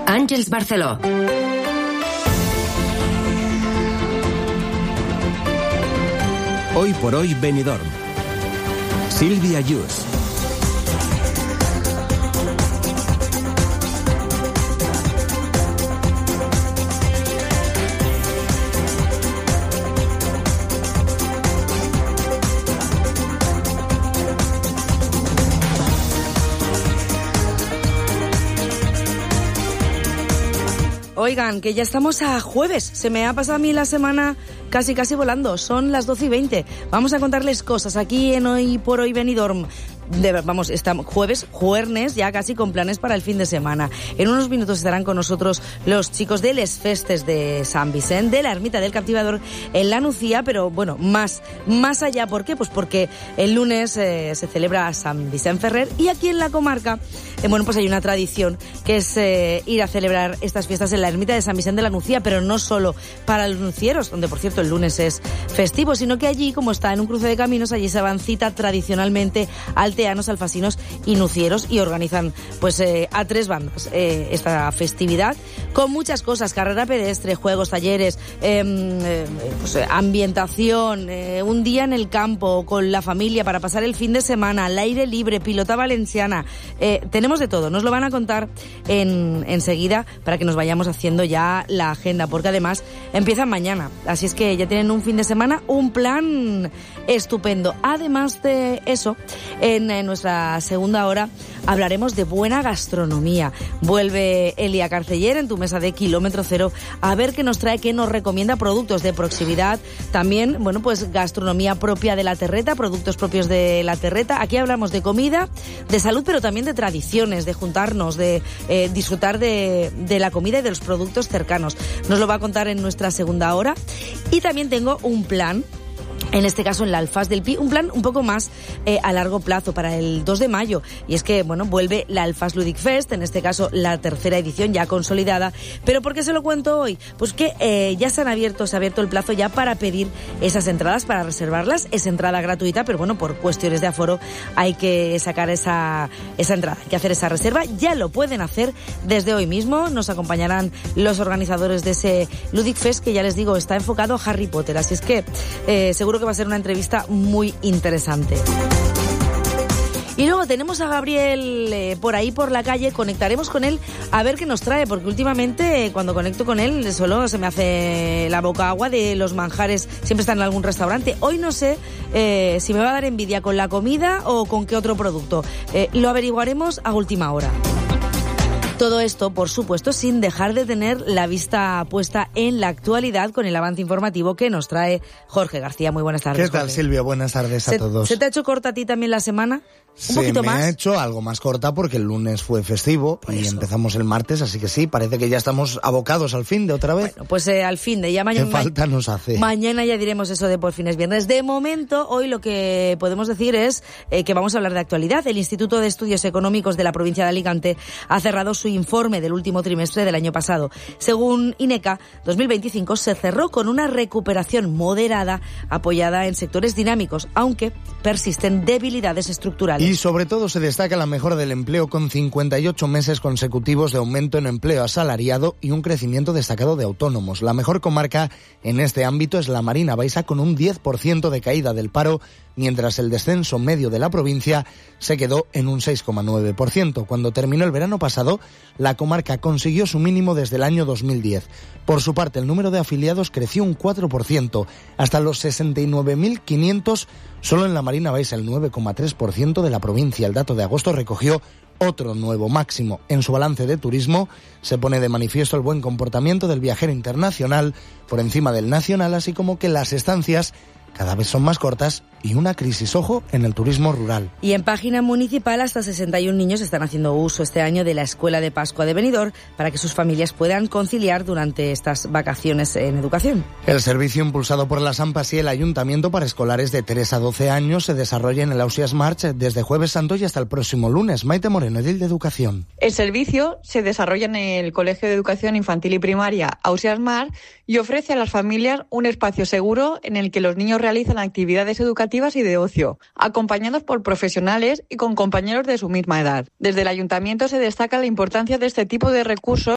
Àngels Barceló. Hoy por hoy Benidorm. Sílvia Yus. Oigan, que ya estamos a jueves. Se me ha pasado a mí la semana casi volando. Son las 12:20. Vamos a contarles cosas aquí en Hoy por Hoy Benidorm. Estamos jueves, ya casi con planes para el fin de semana. En unos minutos estarán con nosotros los chicos de Les Festes de San Vicente, de la Ermita del Captivador en la Nucía, pero bueno, más allá. ¿Por qué? Pues porque el lunes se celebra San Vicente Ferrer y aquí en la comarca, pues hay una tradición que es ir a celebrar estas fiestas en la Ermita de San Vicente de la Nucía, pero no solo para los nucieros, donde por cierto el lunes es festivo, sino que allí, como está en un cruce de caminos, allí se van cita tradicionalmente alteanos, alfasinos y nucieros y organizan a 3 bandas esta festividad con muchas cosas: carrera pedestre, juegos, talleres, ambientación, un día en el campo con la familia para pasar el fin de semana, al aire libre, pilota valenciana. Tenemos de todo, nos lo van a contar enseguida para que nos vayamos haciendo ya la agenda, porque además empiezan mañana, así es que ya tienen un fin de semana, un plan estupendo. Además de eso, en nuestra segunda hora hablaremos de buena gastronomía. Vuelve Elia Carceller en tu mesa de Kilómetro Cero a ver qué nos trae, qué nos recomienda, productos de proximidad, también, gastronomía propia de la terreta, productos propios de la terreta. Aquí hablamos de comida, de salud, pero también de tradiciones, de juntarnos, de disfrutar de la comida y de los productos cercanos. Nos lo va a contar en nuestra segunda hora. Y también tengo un plan, en este caso en la Alfaz del Pi, un plan un poco más a largo plazo para el 2 de mayo. Y es que, vuelve la Alfaz Ludic Fest, en este caso la tercera edición ya consolidada. ¿Pero por qué se lo cuento hoy? Pues que ya se ha abierto el plazo ya para pedir esas entradas, para reservarlas. Es entrada gratuita, pero por cuestiones de aforo hay que sacar esa entrada, hay que hacer esa reserva. Ya lo pueden hacer desde hoy mismo. Nos acompañarán los organizadores de ese Ludic Fest, que ya les digo, está enfocado a Harry Potter. Así es que seguro que va a ser una entrevista muy interesante. Y luego tenemos a Gabriel por ahí por la calle, conectaremos con él a ver qué nos trae, porque últimamente cuando conecto con él solo se me hace la boca agua de los manjares, siempre está en algún restaurante. Hoy no sé si me va a dar envidia con la comida o con qué otro producto. Lo averiguaremos a última hora. Todo esto, por supuesto, sin dejar de tener la vista puesta en la actualidad con el avance informativo que nos trae Jorge García. Muy buenas tardes, ¿Qué tal, Jorge? Silvia? Buenas tardes a todos. ¿Se te ha hecho corta a ti también la semana? ¿Un poquito más? Se me ha hecho algo más corta porque el lunes fue festivo y empezamos el martes, así que sí, parece que ya estamos abocados al fin de otra vez. Bueno, pues al fin de ya mañana. ¿Qué falta nos hace? Mañana ya diremos eso de por fin es viernes. De momento, hoy lo que podemos decir es que vamos a hablar de actualidad. El Instituto de Estudios Económicos de la provincia de Alicante ha cerrado su informe del último trimestre del año pasado. Según INECA, 2025 se cerró con una recuperación moderada apoyada en sectores dinámicos, aunque persisten debilidades estructurales. Y sobre todo se destaca la mejora del empleo con 58 meses consecutivos de aumento en empleo asalariado y un crecimiento destacado de autónomos. La mejor comarca en este ámbito es la Marina Baixa, con un 10% de caída del paro, mientras el descenso medio de la provincia se quedó en un 6,9%. Cuando terminó el verano pasado, la comarca consiguió su mínimo desde el año 2010. Por su parte, el número de afiliados creció un 4%, hasta los 69.500 solo en la Marina Baixa, el 9,3% de la provincia. El dato de agosto recogió otro nuevo máximo. En su balance de turismo se pone de manifiesto el buen comportamiento del viajero internacional por encima del nacional, así como que las estancias cada vez son más cortas y una crisis, ojo, en el turismo rural. Y en página municipal, hasta 61 niños están haciendo uso este año de la Escuela de Pascua de Benidorm para que sus familias puedan conciliar durante estas vacaciones en educación. El servicio impulsado por las AMPAs y el Ayuntamiento para escolares de 3 a 12 años se desarrolla en el Ausiàs March desde Jueves Santo y hasta el próximo lunes. Maite Moreno, edil de Educación. El servicio se desarrolla en el Colegio de Educación Infantil y Primaria Ausiàs March y ofrece a las familias un espacio seguro en el que los niños realizan actividades educativas y de ocio, acompañados por profesionales y con compañeros de su misma edad. Desde el Ayuntamiento se destaca la importancia de este tipo de recursos